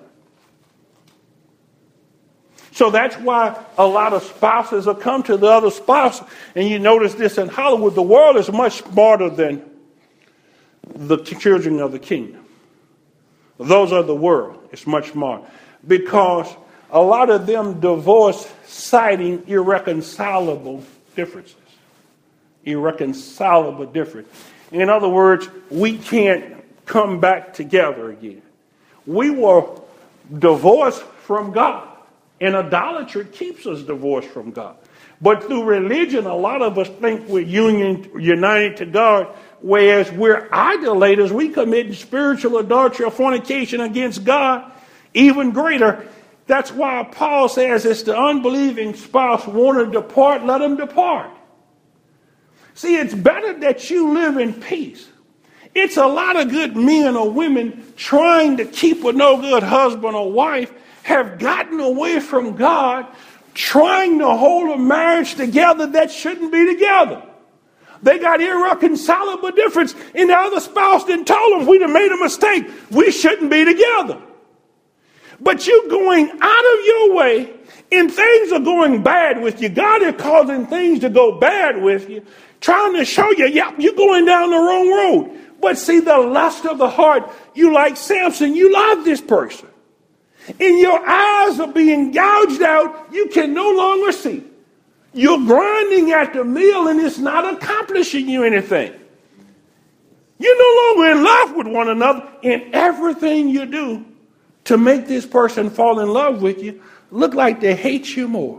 So that's why a lot of spouses will come to the other spouse, and you notice this in Hollywood. The world is much smarter than the children of the kingdom. Those are the world. It's much more. Because a lot of them divorce citing irreconcilable differences. Irreconcilable difference. In other words, we can't come back together again. We were divorced from God. And idolatry keeps us divorced from God. But through religion, a lot of us think we're union, united to God whereas we're idolaters, we commit spiritual adultery or fornication against God, even greater. That's why Paul says it's the unbelieving spouse want to depart, let them depart. See, it's better that you live in peace. It's a lot of good men or women trying to keep a no good husband or wife have gotten away from God, trying to hold a marriage together that shouldn't be together. They got irreconcilable difference, and the other spouse didn't tell them, we done made a mistake. We shouldn't be together. But you're going out of your way, and things are going bad with you. God is causing things to go bad with you, trying to show you, yeah, you're going down the wrong road. But see, the lust of the heart, you like Samson, you love this person. And your eyes are being gouged out, you can no longer see. You're grinding at the mill and it's not accomplishing you anything. You're no longer in love with one another, and everything you do to make this person fall in love with you look like they hate you more.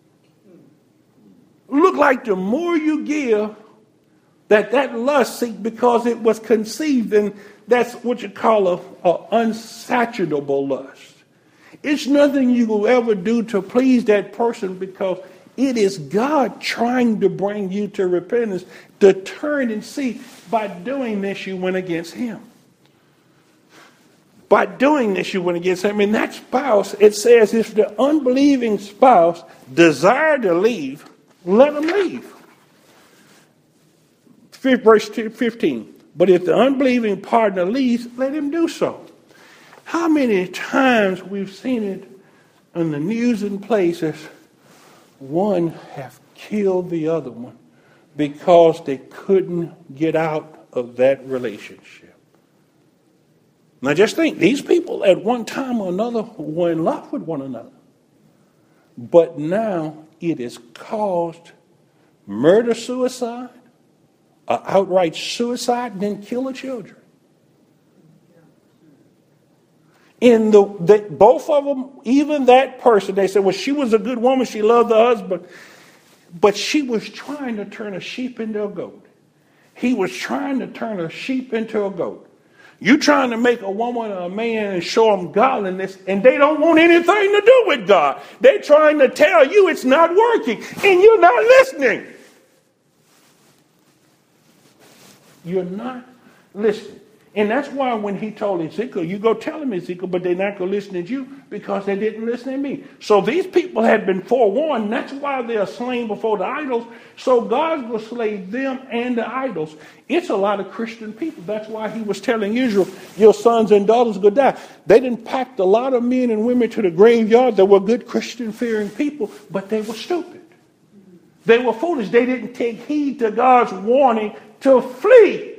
Look like the more you give, that that lust, see, because it was conceived, and that's what you call a, a unsatiable lust. It's nothing you will ever do to please that person, because it is God trying to bring you to repentance, to turn and see. By doing this, you went against him. By doing this, you went against him. And that spouse, it says, if the unbelieving spouse desire to leave, let him leave. Verse fifteen. But if the unbelieving partner leaves, let him do so. How many times we've seen it in the news and places, one have killed the other one because they couldn't get out of that relationship. Now just think, these people at one time or another were in love with one another. But now it has caused murder-suicide, uh, outright suicide, and then kill the children. In the, the both of them, even that person, they said, well, she was a good woman, she loved the husband, but she was trying to turn a sheep into a goat. He was trying to turn a sheep into a goat. You trying to make a woman or a man and show them godliness, and they don't want anything to do with God. They're trying to tell you it's not working, and you're not listening. You're not listening. And that's why when he told Ezekiel, you go tell him, Ezekiel, but they're not going to listen to you because they didn't listen to me. So these people had been forewarned. That's why they are slain before the idols. So God will slay them and the idols. It's a lot of Christian people. That's why he was telling Israel, your sons and daughters will die. They didn't pack a lot of men and women to the graveyard that were good Christian-fearing people, but they were stupid. They were foolish. They didn't take heed to God's warning to flee.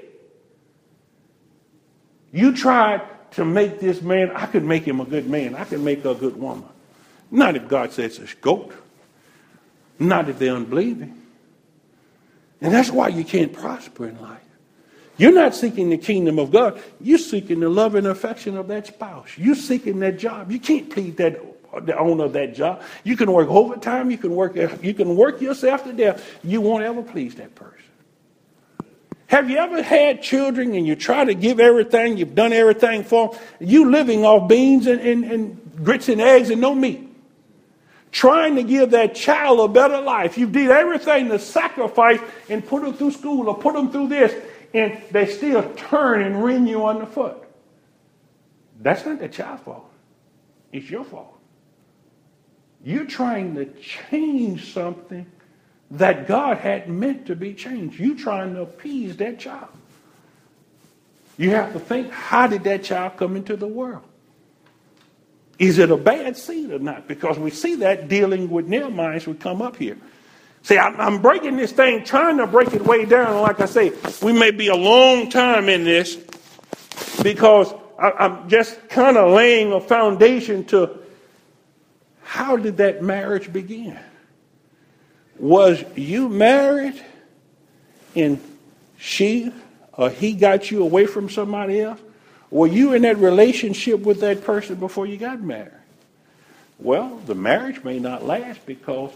You tried to make this man, I could make him a good man. I could make her a good woman. Not if God says it's a goat. Not if they're unbelieving. And that's why you can't prosper in life. You're not seeking the kingdom of God. You're seeking the love and affection of that spouse. You're seeking that job. You can't please that the owner of that job. You can work overtime. You can work, you can work yourself to death. You won't ever please that person. Have you ever had children and you try to give everything, you've done everything for them, you living off beans and, and, and grits and eggs and no meat? Trying to give that child a better life. You did everything to sacrifice and put them through school or put them through this, and they still turn and wring you on the foot. That's not the child's fault. It's your fault. You're trying to change something that God hadn't meant to be changed. You trying to appease that child. You have to think, how did that child come into the world? Is it a bad seed or not? Because we see that dealing with Nehemiah as we come up here. See, I'm breaking this thing, trying to break it way down. Like I say, we may be a long time in this because I'm just kind of laying a foundation to how did that marriage begin? Was you married and she or he got you away from somebody else? Were you in that relationship with that person before you got married? Well, the marriage may not last because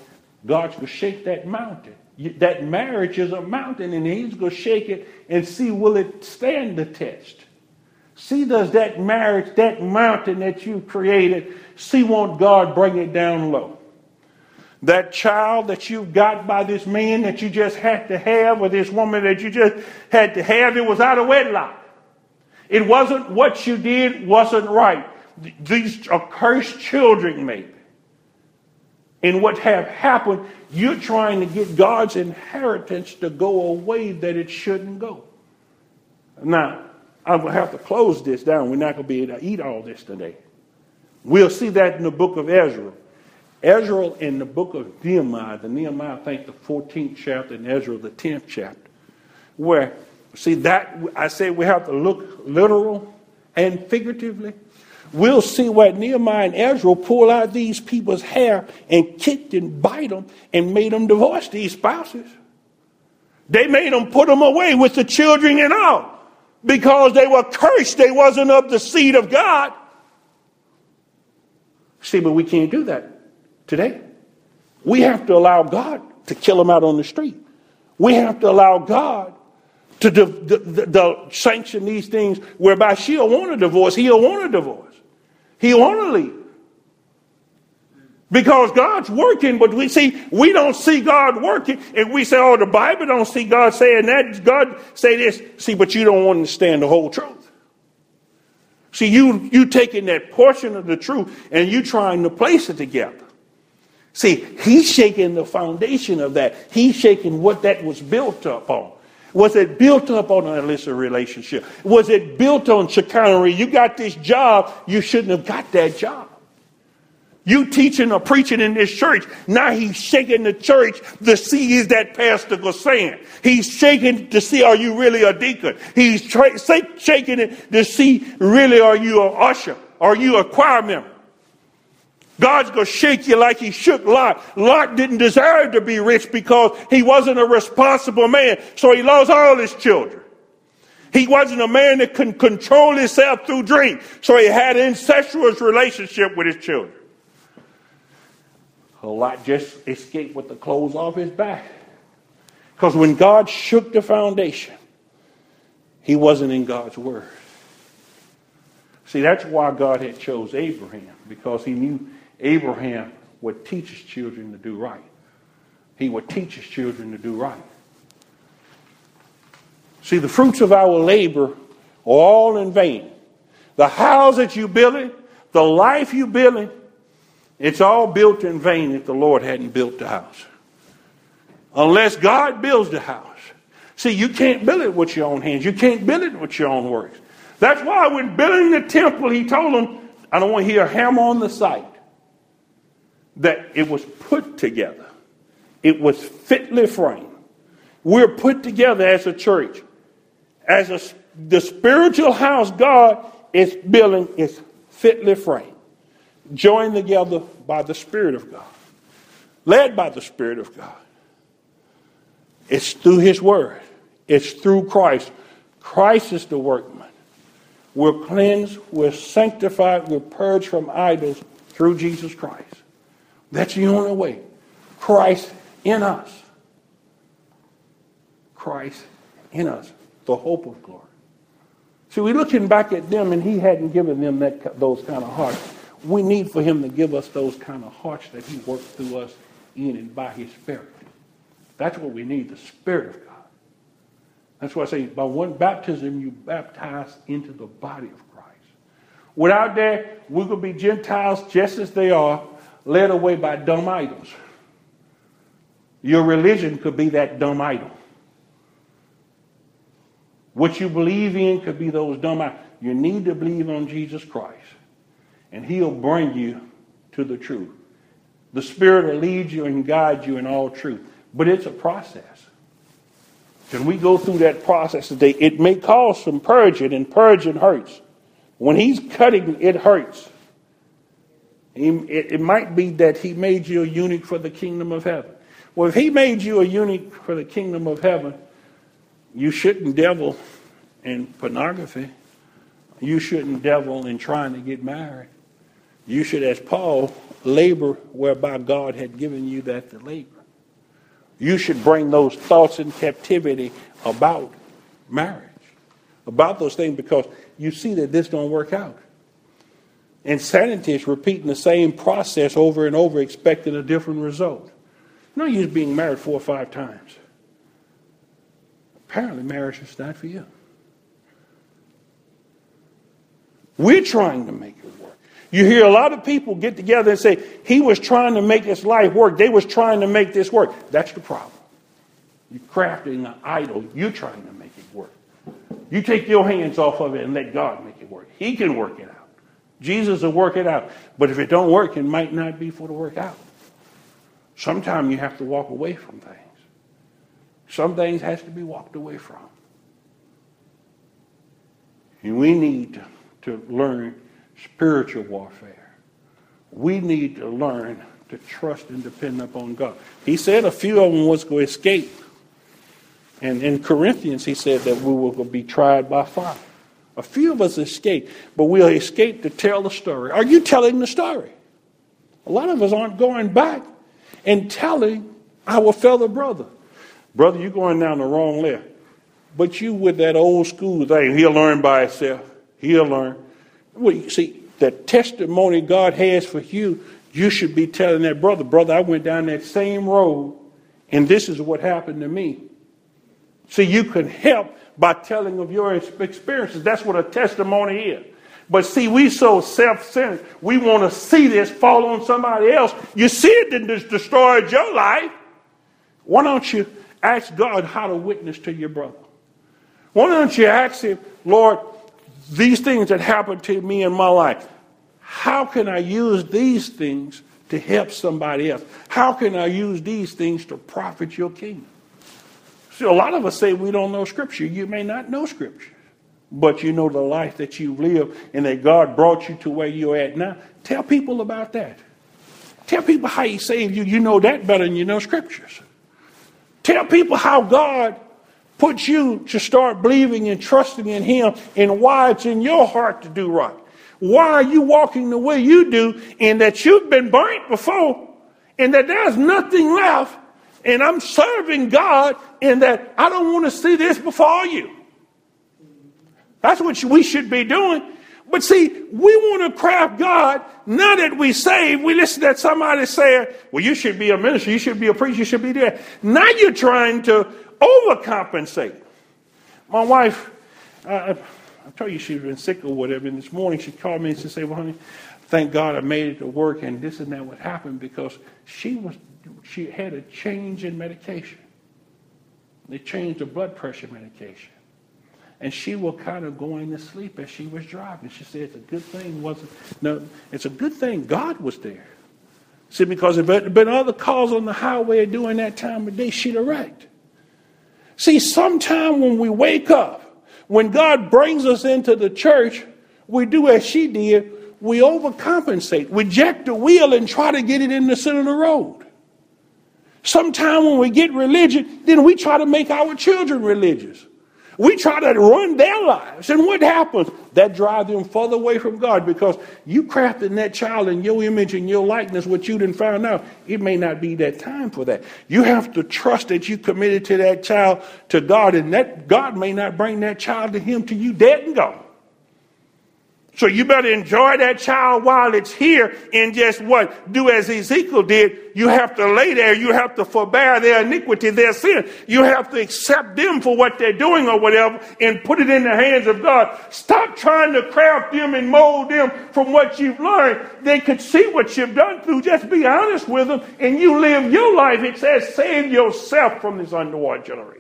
God's going to shake that mountain. That marriage is a mountain, and he's going to shake it and see, will it stand the test? See, does that marriage, that mountain that you created, see, won't God bring it down low? That child that you've got by this man that you just had to have, or this woman that you just had to have, it was out of wedlock. It wasn't what you did wasn't right. These are cursed children, maybe. And what have happened, you're trying to get God's inheritance to go a way that it shouldn't go. Now, I'm going to have to close this down. We're not going to be able to eat all this today. We'll see that in the book of Ezra. Ezra in the book of Nehemiah, the Nehemiah, I think the fourteenth chapter, and Ezra the tenth chapter, where, see that, I say we have to look literal and figuratively. We'll see where Nehemiah and Ezra pull out these people's hair and kicked and bite them and made them divorce these spouses. They made them put them away with the children and all because they were cursed. They wasn't of the seed of God. See, but we can't do that today. We have to allow God to kill them out on the street. We have to allow God to de- de- de- de- sanction these things whereby she'll want a divorce, he'll want a divorce. He'll want to leave. Because God's working, but we see, we don't see God working, and we say, oh, the Bible don't see God saying that. God say this. See, but you don't understand the whole truth. See, you you taking that portion of the truth and you trying to place it together. See, he's shaking the foundation of that. He's shaking what that was built up on. Was it built up on an illicit relationship? Was it built on chicanery? You got this job, you shouldn't have got that job. You teaching or preaching in this church, now he's shaking the church to see is that pastor go saying. He's shaking to see are you really a deacon. He's tra- shaking it to see really are you an usher? Are you a choir member? God's going to shake you like he shook Lot. Lot didn't deserve to be rich because he wasn't a responsible man. So he lost all his children. He wasn't a man that could control himself through drink. So he had an incestuous relationship with his children. Lot just escaped with the clothes off his back. Because when God shook the foundation, he wasn't in God's word. See, that's why God had chose Abraham. Because he knew Abraham would teach his children to do right. He would teach his children to do right. See, the fruits of our labor are all in vain. The house that you building, the life you building, it's all built in vain if the Lord hadn't built the house. Unless God builds the house. See, you can't build it with your own hands. You can't build it with your own works. That's why when building the temple, he told them, I don't want to hear a hammer on the site. That it was put together. It was fitly framed. We're put together as a church. As a, the spiritual house God is building is fitly framed. Joined together by the Spirit of God. Led by the Spirit of God. It's through his word. It's through Christ. Christ is the workman. We're cleansed, we're sanctified, we're purged from idols through Jesus Christ. That's the only way. Christ in us. Christ in us. The hope of glory. See, we're looking back at them and he hadn't given them that those kind of hearts. We need for him to give us those kind of hearts that he works through us in and by his Spirit. That's what we need, the Spirit of God. That's why I say by one baptism you baptize into the body of Christ. Without that, we're going to be Gentiles just as they are, led away by dumb idols. Your religion could be that dumb idol. What you believe in could be those dumb idols. You need to believe on Jesus Christ. And he'll bring you to the truth. The Spirit will lead you and guide you in all truth. But it's a process. Can we go through that process today? It may cause some purging, and purging hurts. When he's cutting, it hurts. He, it, it might be that he made you a eunuch for the kingdom of heaven. Well, if he made you a eunuch for the kingdom of heaven, you shouldn't devil in pornography. You shouldn't devil in trying to get married. You should, as Paul, labor whereby God had given you that to labor. You should bring those thoughts in captivity about marriage, about those things, because you see that this don't work out. Insanity is repeating the same process over and over, expecting a different result. No use being married four or five times. Apparently, marriage is not for you. We're trying to make it work. You hear a lot of people get together and say, he was trying to make his life work. They was trying to make this work. That's the problem. You're crafting an idol. You're trying to make it work. You take your hands off of it and let God make it work. He can work it out. Jesus will work it out. But if it don't work, it might not be for the work out. Sometimes you have to walk away from things. Some things has to be walked away from. And we need to, to learn spiritual warfare. We need to learn to trust and depend upon God. He said a few of them was going to escape. And in Corinthians, he said that we will be tried by fire. A few of us escape, but we'll escape to tell the story. Are you telling the story? A lot of us aren't going back and telling our fellow brother, brother, you're going down the wrong left. But you with that old school thing, he'll learn by himself. He'll learn. Well, you see, the testimony God has for you, you should be telling that brother, brother, I went down that same road, and this is what happened to me. See, you can help by telling of your experiences. That's what a testimony is. But see, we so self-centered. We want to see this fall on somebody else. You see it didn't destroy your life. Why don't you ask God how to witness to your brother? Why don't you ask him, Lord, these things that happened to me in my life, how can I use these things to help somebody else? How can I use these things to profit your kingdom? See, a lot of us say we don't know Scripture. You may not know Scripture, but you know the life that you live and that God brought you to where you're at now. Tell people about that. Tell people how he saved you. You know that better than you know Scriptures. Tell people how God put you to start believing and trusting in him and why it's in your heart to do right. Why are you walking the way you do, and that you've been burnt before and that there's nothing left, and I'm serving God, and that I don't want to see this before you. That's what we should be doing. But see, we want to craft God. Now that we saved, we listen to somebody saying, well, you should be a minister, you should be a preacher, you should be there. Now you're trying to overcompensate. My wife, uh, I told you she's been sick or whatever, and this morning she called me and she said, well, honey, thank God I made it to work, and this and that what happened because she was she had a change in medication. They changed her blood pressure medication. And she was kind of going to sleep as she was driving. She said it's a good thing wasn't no, it's a good thing God was there. See, because if there had been other cars on the highway during that time of day, she'd have wrecked. See, sometime when we wake up, when God brings us into the church, we do as she did, we overcompensate. We jack the wheel and try to get it in the center of the road. Sometime when we get religion, then we try to make our children religious. We try to run their lives. And what happens? That drives them further away from God, because you crafted that child in your image and your likeness, what you didn't find out. It may not be that time for that. You have to trust that you committed to that child to God, and that God may not bring that child to him till you dead and gone. So you better enjoy that child while it's here, and just what? Do as Ezekiel did. You have to lay there. You have to forbear their iniquity, their sin. You have to accept them for what they're doing or whatever and put it in the hands of God. Stop trying to craft them and mold them from what you've learned. They could see what you've done through. Just be honest with them, and you live your life. It says save yourself from this underwater generation.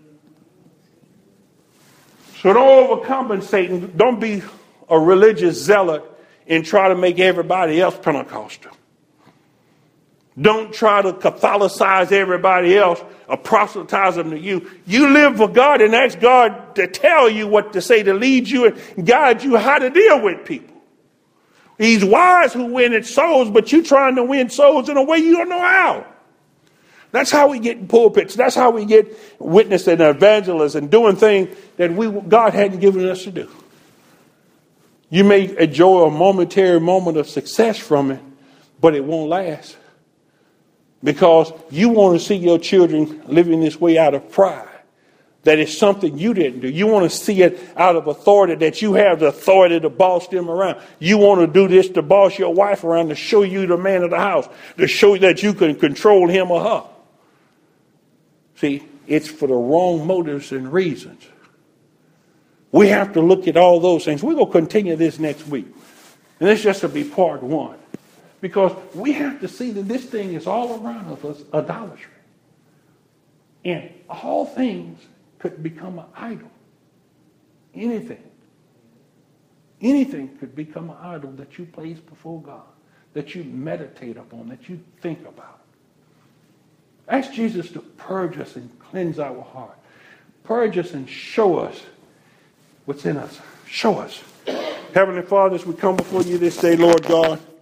So don't overcompensate and don't be a religious zealot and try to make everybody else Pentecostal. Don't try to Catholicize everybody else or proselytize them to you. You live for God and ask God to tell you what to say, to lead you and guide you how to deal with people. He's wise who wins souls, but you're trying to win souls in a way you don't know how. That's how we get in pulpits. That's how we get witnessing and evangelists and doing things that we God hadn't given us to do. You may enjoy a momentary moment of success from it, but it won't last. Because you want to see your children living this way out of pride. That it's something you didn't do. You want to see it out of authority, that you have the authority to boss them around. You want to do this to boss your wife around, to show you the man of the house, to show that you can control him or her. See, it's for the wrong motives and reasons. We have to look at all those things. We're going to continue this next week. And this just to be part one. Because we have to see that this thing is all around us, idolatry. And all things could become an idol. Anything. Anything could become an idol that you place before God, that you meditate upon, that you think about. Ask Jesus to purge us and cleanse our heart. Purge us and show us what's in us. Show us. Heavenly Father, as we come before you this day, Lord God,